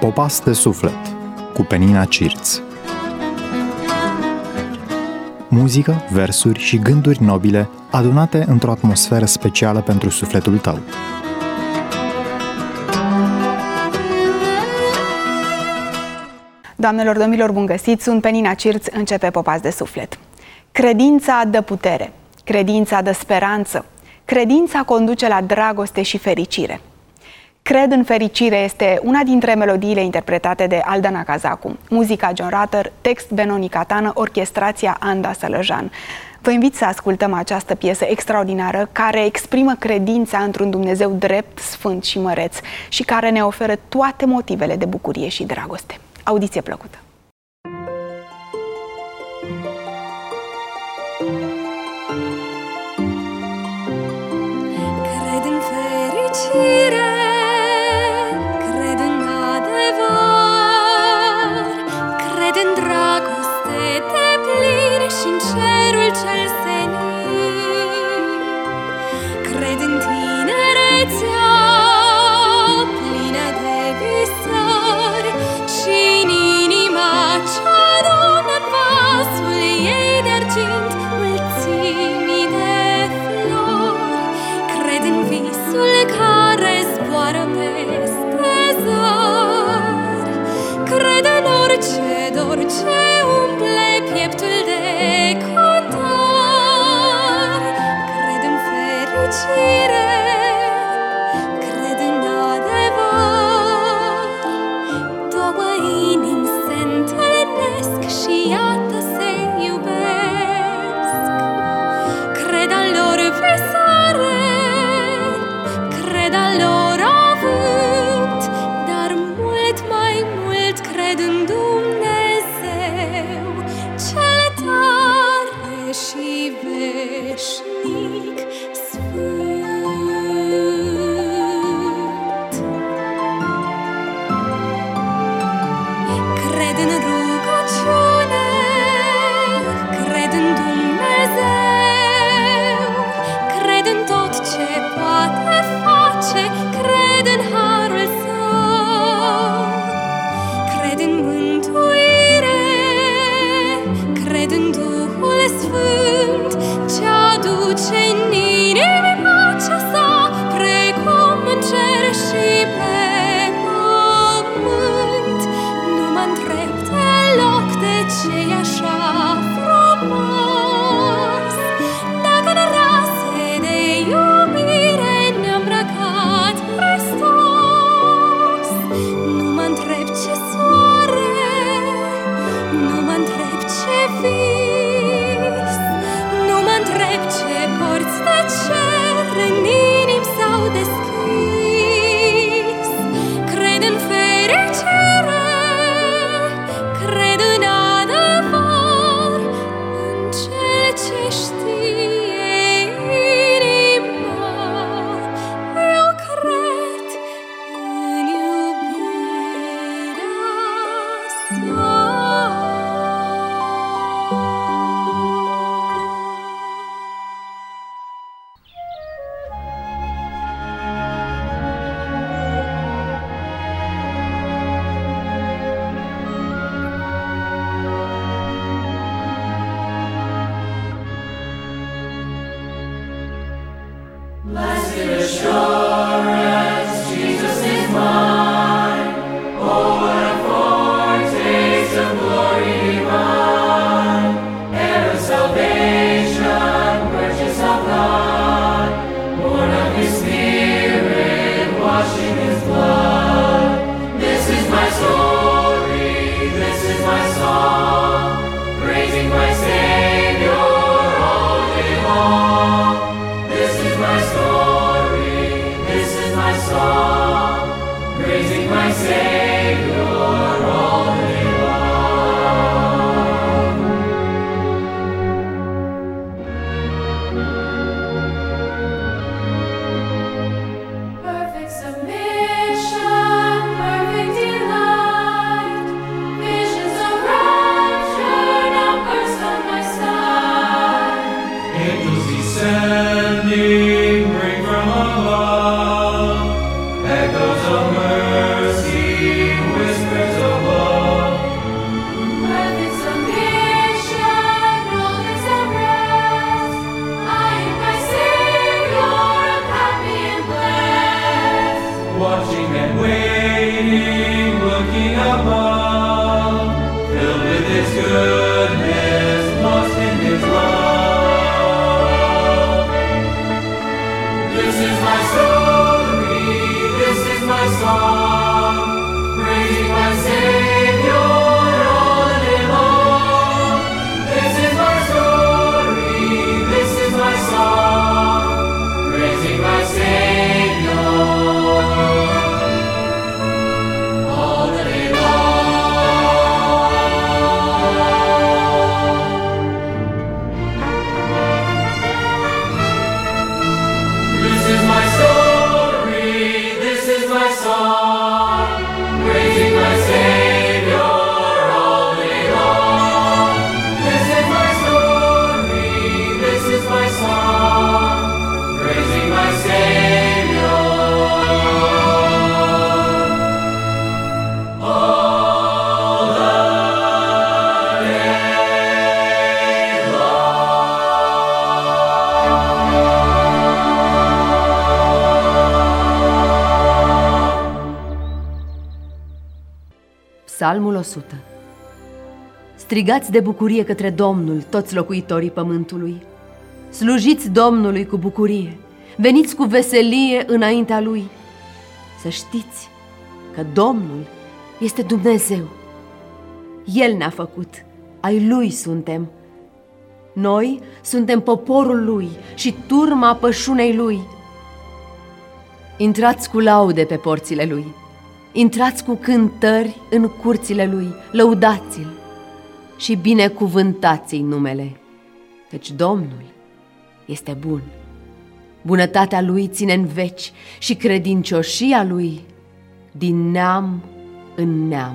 Popas de suflet cu Penina Cirț. Muzică, versuri și gânduri nobile adunate într-o atmosferă specială pentru sufletul tău. Doamnelor, domnilor, bun găsit! Sunt Penina Cirț, începe Popas de suflet. Credința dă putere, credința dă speranță, credința conduce la dragoste și fericire. Cred în fericire este una dintre melodiile interpretate de Aldana Cazacu, muzica John Rutter, text Benoni Catană, orchestrația Anda Sălăjan. Vă invit să ascultăm această piesă extraordinară care exprimă credința într-un Dumnezeu drept, sfânt și măreț și care ne oferă toate motivele de bucurie și dragoste. Audiție plăcută! Cred în fericire, cred în adevăr, cred în dragoste deplin și în cerul cel senin. Cred în tinerețea plină de visări și în inima ce adună în vasul ei de argint mulțimi de flori. Cred în visul care zboară peste zări. Cred în orice dor ce umple pieptul de cătar. Cred în fericire, cred în adevăr. Două inimi se întâlnesc și iată se iubesc. Cred al lor visare, cred al lor avânt, dar mult mai mult cred în Dumnezeu cel tare și veșnic sfânt. Cred în rugăciune, cred în Dumnezeu, cred în tot ce poate face, cred în harul său. Cred în mântuire, cred în Duhul Sfânt, ce aduce în inimi pacea sa, precum în cer și pe pământ. Nu mă întreb deloc de ce e așa frumos, dacă în rase de iubire ne-a îmbrăcat Hristos. Nu mă întreb ce soare, nu mă întreb ce vis, nu mă întreb ce porți de cer în inimi s-au deschis. Cred în fericire, cred în adevăr, în cel ce știe inima. Eu cred în iubirea sa. Perfect submission, perfect delight, visions of rapture now burst on my sight. Angels descending, bring from above echoes of mercy, whispers watching and waiting, looking above, filled with His goodness, lost in His love. This is my story, this is my song, praising my Savior all day long. This is my story, this is my song, praising my Savior all the day long. This is my story, this is my song, praising my Savior all day long. This is my story, this is my song, praising my Savior all the day long. Psalmul 100. Strigați de bucurie către Domnul, toți locuitorii pământului. Slujiți Domnului cu bucurie, veniți cu veselie înaintea Lui. Să știți că Domnul este Dumnezeu. El ne-a făcut, ai Lui suntem. Noi suntem poporul Lui și turma pășunei Lui. Intrați cu laude pe porțile Lui, intrați cu cântări în curțile Lui, lăudați-L și binecuvântați-i numele, căci Domnul este bun. Bunătatea Lui ține în veci și credincioșia Lui din neam în neam.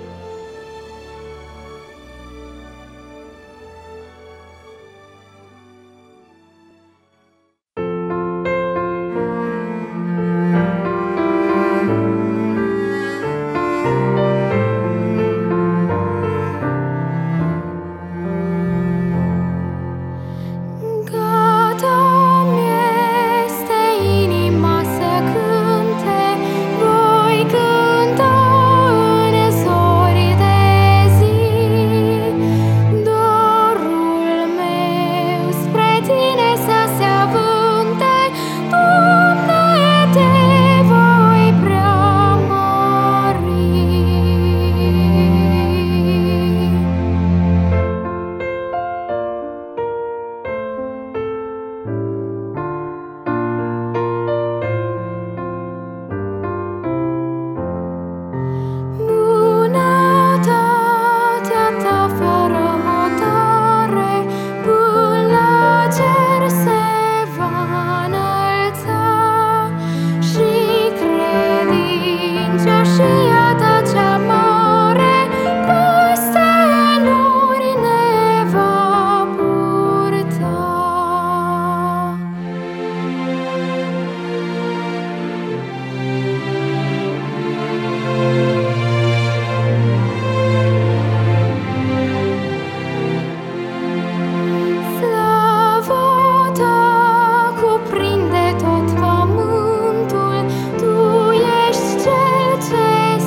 Gata-mi este inima să cânte, voi cânta în zori de zi. Dorul meu spre Tine să se avânte, Doamne, Te voi preamări. Bunătatea Ta fără hotare până la cer se va înălța și credincioșia Ta cea mare peste nori ne va purta. Slava Ta cuprinde tot pământul, Tu ești Cel ce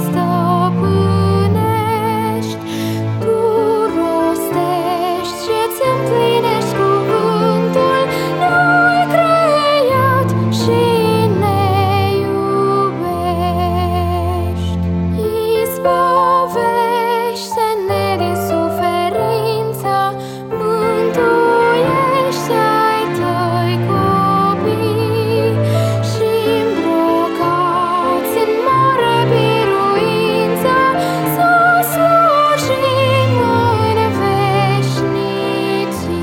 stăpânești. Tu rostești și-ți împlinești cuvântul, Ne-ai creat și ne iubești. Izbăvește-ne din suferință, mântuiește ai Tăi copii și îmbrăcați în mare biruință să slujim în veșnicii.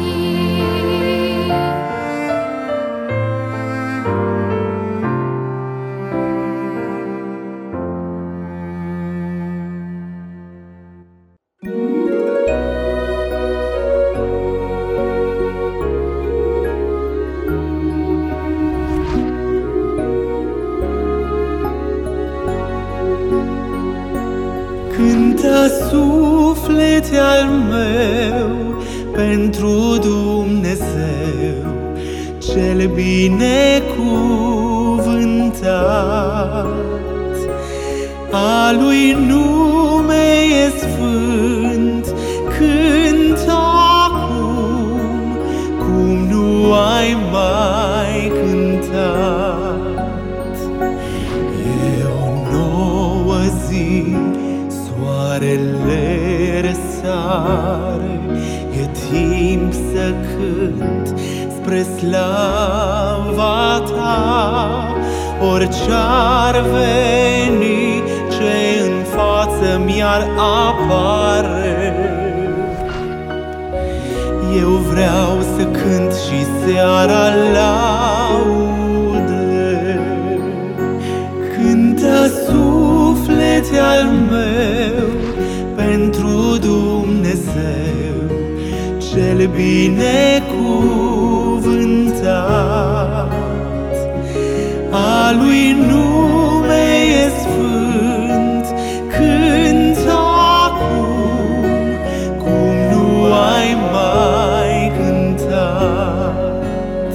Cântă suflete al meu pentru Dumnezeu cel binecuvântat. a lui nume e sfânt. Cânt acum cum nu ai mai cântat. E o nouă zi, soarele răsare, e timp să cânt spre slava ta. Orice-ar veni, ce în față mi-ar apare, eu vreau să cânt și seara laude. Cântă, suflete al meu, pentru Dumnezeu cel binecuvântat. A lui nume e sfânt. Cânt acum cum nu ai mai cântat.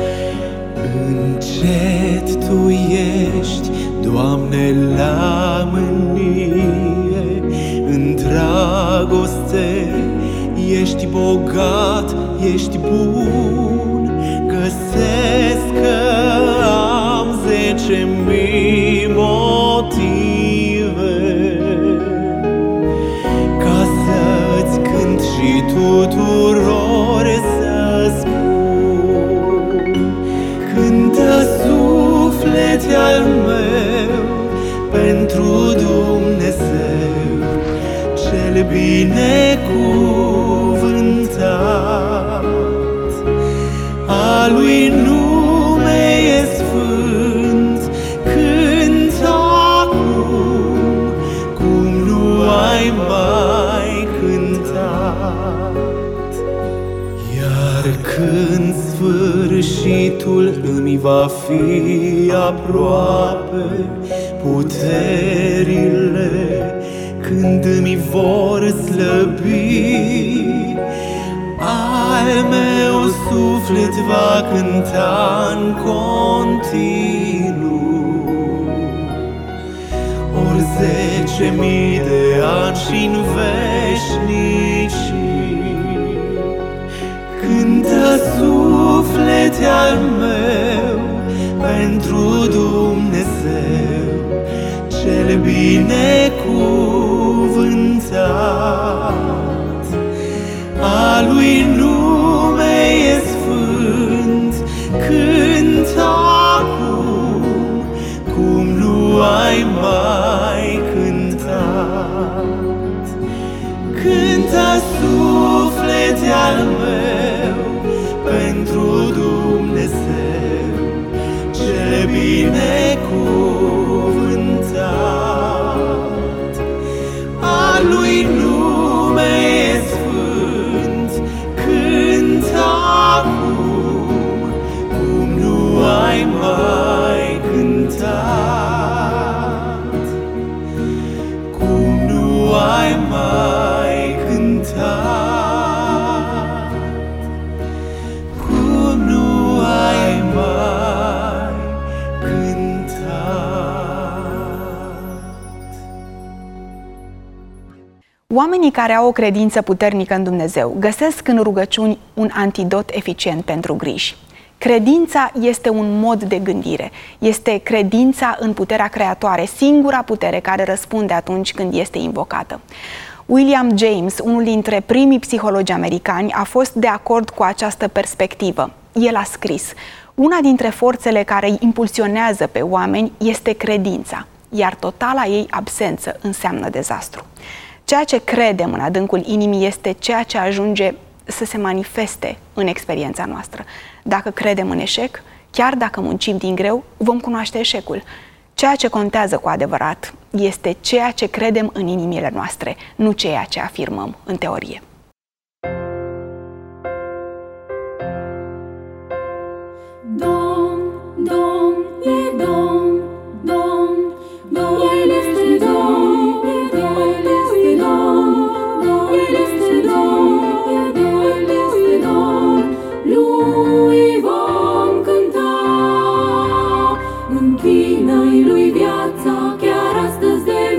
Încet Tu ești, Doamne, la mânie. În dragoste ești bogat, ești bun. Găsesc că am 10.000 motive ca să-ți cânt și tuturor să spun. Cântă, suflete al meu, pentru Dumnezeu cel binecuvântat. A lui nume e sfânt. Cânt acum cum nu ai mai cântat. Iar când sfârșitul îmi va fi aproape, puterile când îmi vor slăbi, al meu suflet va cânta în continuu. Ori 10.000 de ani și-n veșnicii. Cântă, suflete al meu, pentru Dumnezeu cel binecuvântat. A lui nume e sfânt. Cânt acum cum nu ai mai cântat. Cântă, suflete al meu, pentru Dumnezeu cel binecuvântat. A lui nume e sfânt. Cânt acum cum nu ai mai cântat. Cum nu ai mai cântat. Cum nu ai mai cântat. Oamenii care au o credință puternică în Dumnezeu găsesc în rugăciuni un antidot eficient pentru griji. Credința este un mod de gândire, este credința în puterea creatoare, singura putere care răspunde atunci când este invocată. William James, unul dintre primii psihologi americani, a fost de acord cu această perspectivă. El a scris: una dintre forțele care îi impulsionează pe oameni este credința, iar totala ei absență înseamnă dezastru. Ceea ce credem în adâncul inimii este ceea ce ajunge să se manifeste în experiența noastră. Dacă credem în eșec, chiar dacă muncim din greu, vom cunoaște eșecul. Ceea ce contează cu adevărat este ceea ce credem în inimile noastre, nu ceea ce afirmăm în teorie. Domn, Domn, e Domn, Domn, Domn, El este Domn, El este Domn, El este Domn, El este Domn, Lui vom cânta, închină-i Lui viața, chiar astăzi de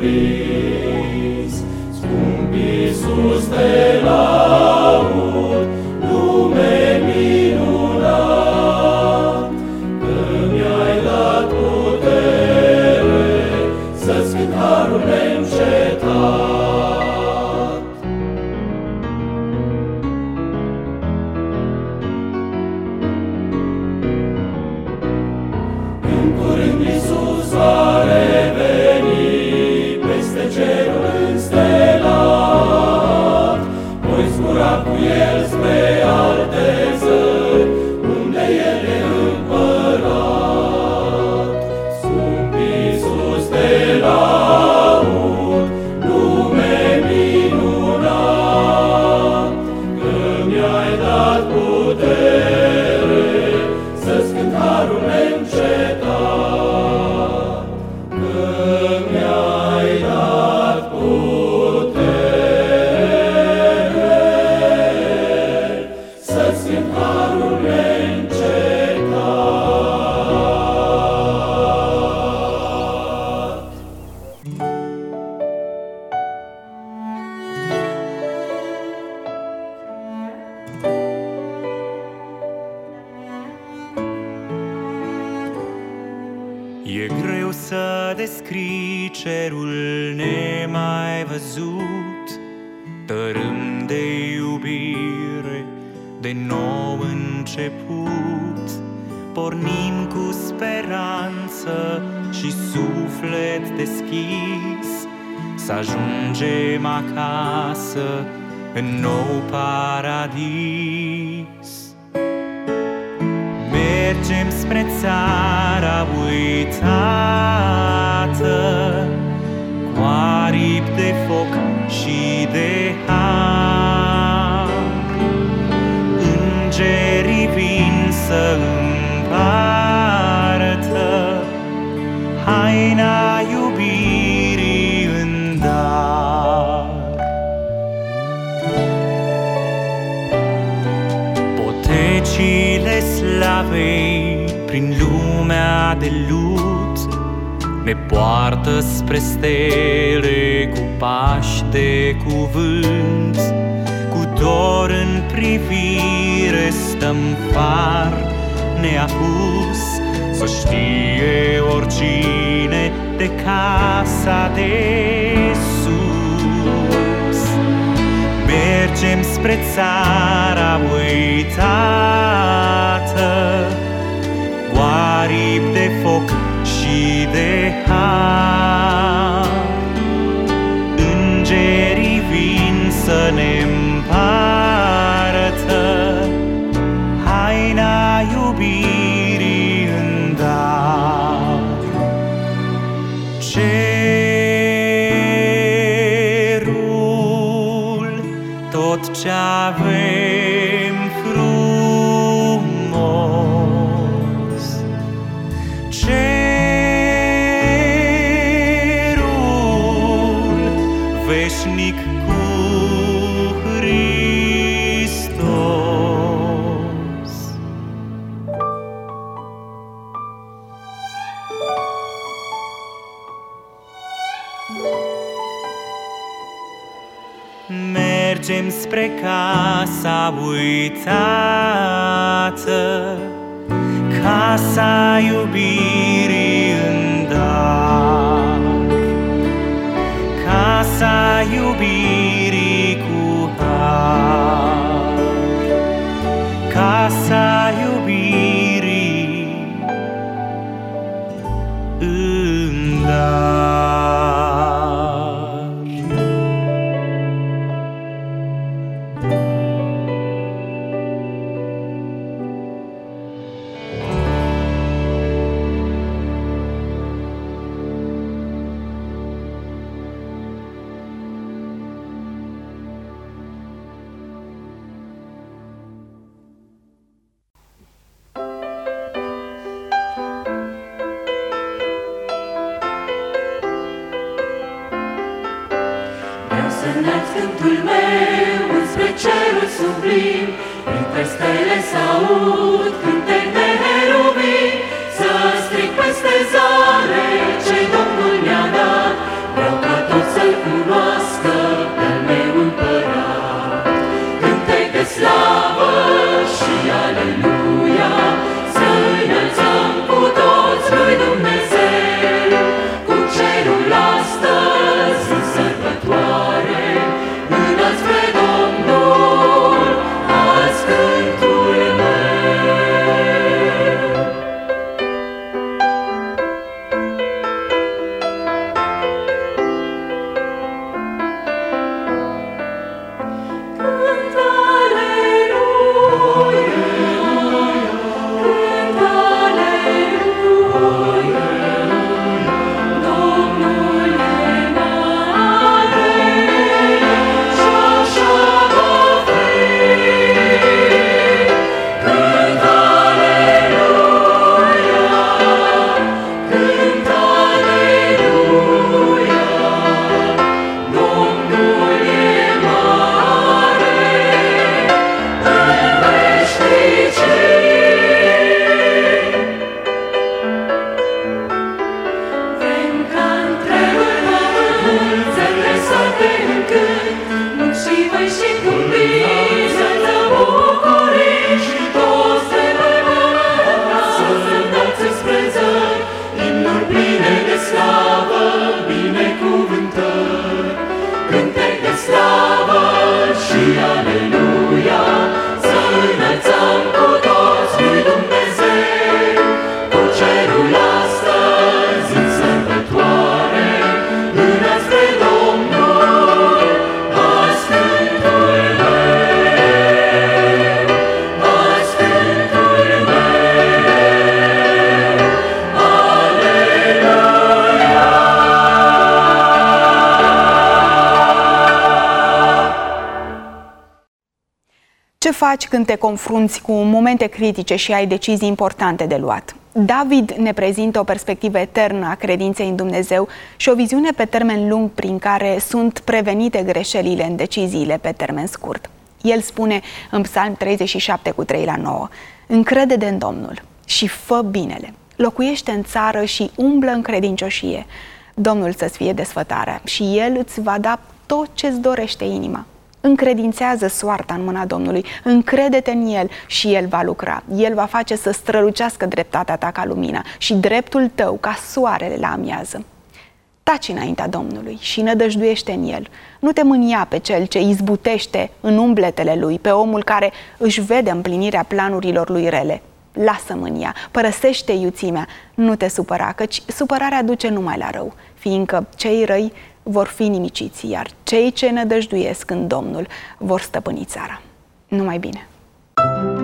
trimis. Scump Iisus, te laud, lume minunat, că mi-ai dat putere să-ți cânt harul neîncetat. În curând Iisus va reveni peste cerul înstelat. Voi zbura cu El spre alte țări, unde El e împărat. Scump Iisus, te laud, lume minunat, că mi-ai dat putere să-ți cânt harul neîncetat. Că mi-ai dat putere să-ți cânt harul neîncetat. E greu să descrii cerul nemai văzut, tărâm de iubire, de nou început. Pornim cu speranță și suflet deschis, să ajungem acasă în nou paradis. Mergem spre țara uitată, cu aripi de foc și de har. Îngerii vin să împartă haina iubirii în dar. Potecile slavei prin lumea de lut ne poartă spre stele cu pași de cuvânt. Cu dor în privire stăm far neapus, să știe oricine de casa de sus. Mergem spre țara uitată, cu aripi de foc și de har. Îngerii vin să ne împartă haina iubirii în dar. Cerul, tot ce avem frumos, cerul veșnic cu Hristos. Mergem spre casa uitată, casa iubirii în dar. Casa iubirii cu har, casa iubirii în dar. Să înalt cântul meu înspre cerul sublim, printre stele s-aud cântec de heruvim. Să strig peste zare ce Domnul mi-a dat, vreau ca faci când te confrunți cu momente critice și ai decizii importante de luat? David ne prezintă o perspectivă eternă a credinței în Dumnezeu și o viziune pe termen lung prin care sunt prevenite greșelile în deciziile pe termen scurt. El spune în Psalm 37:3-9: încrede-te în Domnul și fă binele, locuiește în țară și umblă în credincioșie. Domnul să-ți fie desfătarea și El îți va da tot ce-ți dorește inima. Încredințează soarta în mâna Domnului, încrede-te în El și El va lucra. El va face să strălucească dreptatea ta ca lumina și dreptul tău ca soarele la amiază. Taci înaintea Domnului și nădăjduiește în El. Nu te mânia pe cel ce izbutește în umbletele lui, pe omul care își vede împlinirea planurilor lui rele. Lasă mânia, părăsește iuțimea, nu te supăra, căci supărarea duce numai la rău, fiindcă cei răi vor fi nimiciți, iar cei ce nădăjduiesc în Domnul vor stăpâni țara. Numai bine!